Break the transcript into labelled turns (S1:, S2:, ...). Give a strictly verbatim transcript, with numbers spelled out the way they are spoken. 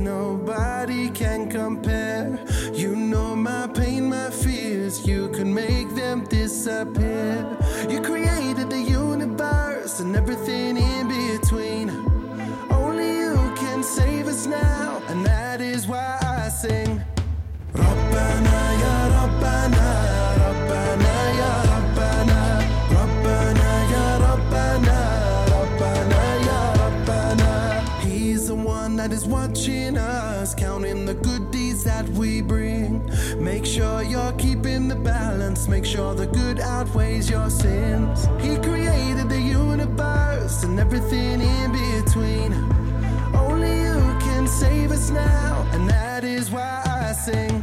S1: nobody can compare. You know my pain, my fears, you can make them disappear. You created the universe and everything in between. Only you can save us now, and that is why I sing. Rabbana ya Rabbana, Rabbana ya Rabbana, Rabbana ya Rabbana, Rabbana ya Rabbana. He's the one that is watching us, counting the good deeds that we bring. Make sure you're keeping the balance, make sure the good outweighs your sins. He created the universe and everything in between. Only you can save us now, and that is why I sing.